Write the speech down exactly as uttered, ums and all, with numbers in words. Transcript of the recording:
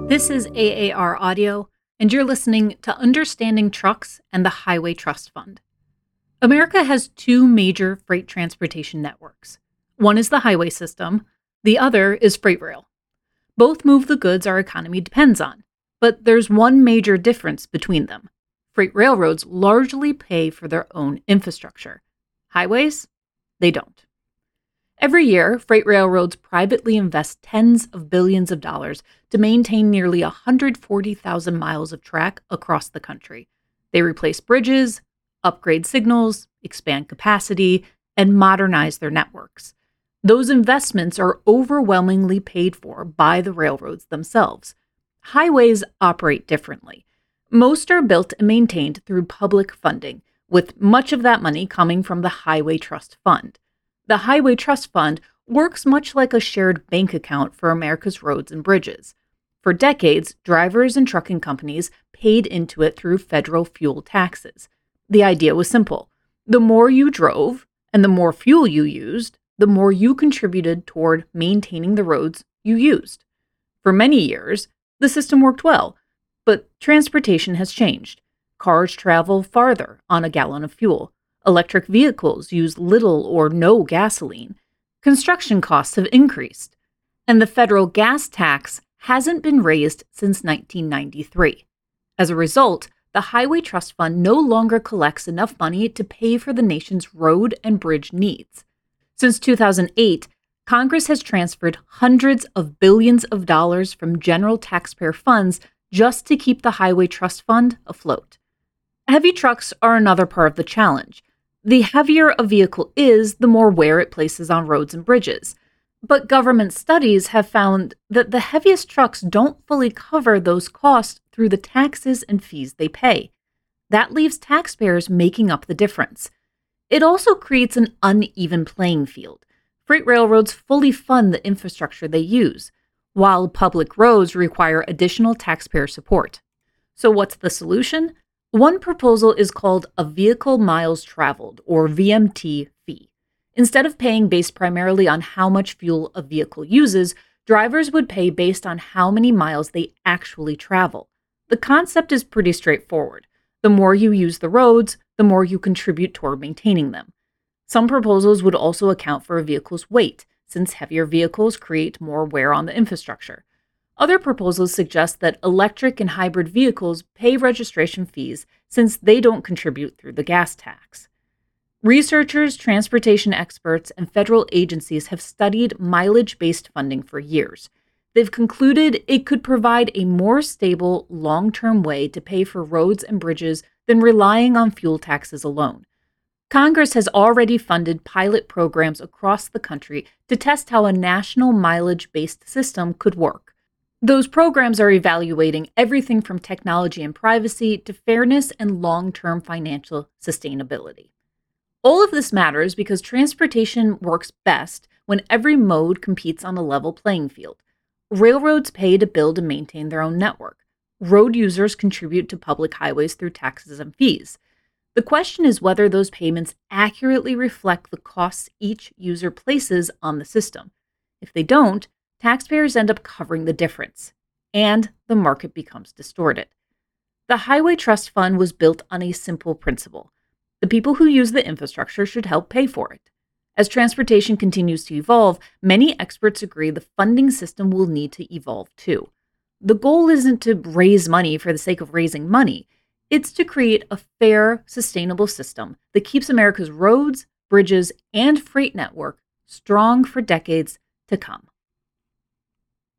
This is A A R Audio, and you're listening to Understanding Trucks and the Highway Trust Fund. America has two major freight transportation networks. One is the highway system, the other is freight rail. Both move the goods our economy depends on, but there's one major difference between them. Freight railroads largely pay for their own infrastructure. Highways? They don't. Every year, freight railroads privately invest tens of billions of dollars to maintain nearly one hundred forty thousand miles of track across the country. They replace bridges, upgrade signals, expand capacity, and modernize their networks. Those investments are overwhelmingly paid for by the railroads themselves. Highways operate differently. Most are built and maintained through public funding, with much of that money coming from the Highway Trust Fund. The Highway Trust Fund works much like a shared bank account for America's roads and bridges. For decades, drivers and trucking companies paid into it through federal fuel taxes. The idea was simple. The more you drove and the more fuel you used, the more you contributed toward maintaining the roads you used. For many years, the system worked well, but transportation has changed. Cars travel farther on a gallon of fuel. Electric vehicles use little or no gasoline. Construction costs have increased. And the federal gas tax hasn't been raised since nineteen ninety-three. As a result, the Highway Trust Fund no longer collects enough money to pay for the nation's road and bridge needs. Since two thousand eight, Congress has transferred hundreds of billions of dollars from general taxpayer funds just to keep the Highway Trust Fund afloat. Heavy trucks are another part of the challenge. The heavier a vehicle is, the more wear it places on roads and bridges. But government studies have found that the heaviest trucks don't fully cover those costs through the taxes and fees they pay. That leaves taxpayers making up the difference. It also creates an uneven playing field. Freight railroads fully fund the infrastructure they use, while public roads require additional taxpayer support. So what's the solution? One proposal is called a Vehicle Miles Traveled, or V M T fee. Instead of paying based primarily on how much fuel a vehicle uses, drivers would pay based on how many miles they actually travel. The concept is pretty straightforward. The more you use the roads, the more you contribute toward maintaining them. Some proposals would also account for a vehicle's weight, since heavier vehicles create more wear on the infrastructure. Other proposals suggest that electric and hybrid vehicles pay registration fees since they don't contribute through the gas tax. Researchers, transportation experts, and federal agencies have studied mileage-based funding for years. They've concluded it could provide a more stable, long-term way to pay for roads and bridges than relying on fuel taxes alone. Congress has already funded pilot programs across the country to test how a national mileage-based system could work. Those programs are evaluating everything from technology and privacy to fairness and long-term financial sustainability. All of this matters because transportation works best when every mode competes on a level playing field. Railroads pay to build and maintain their own network. Road users contribute to public highways through taxes and fees. The question is whether those payments accurately reflect the costs each user places on the system. If they don't, taxpayers end up covering the difference, and the market becomes distorted. The Highway Trust Fund was built on a simple principle. The people who use the infrastructure should help pay for it. As transportation continues to evolve, many experts agree the funding system will need to evolve too. The goal isn't to raise money for the sake of raising money. It's to create a fair, sustainable system that keeps America's roads, bridges, and freight network strong for decades to come.